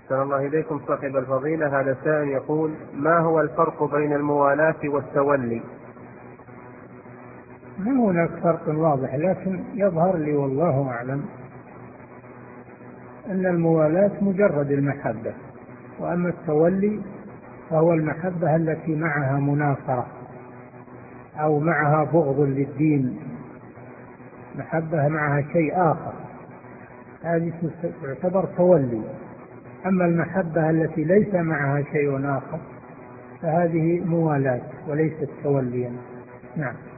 أحسن الله إليكم صاحب الفضيلة. هذا سائل يقول: ما هو الفرق بين الموالاة والتولي؟ ما هناك فرق واضح، لكن يظهر لي والله أعلم أن الموالاة مجرد المحبة، وأما التولي فهو المحبة التي معها مناصرة أو معها بغض للدين، محبة معها شيء آخر، هذه تعتبر تولي. أما المحبة التي ليس معها شيء آخر فهذه موالاة وليست توليا. نعم.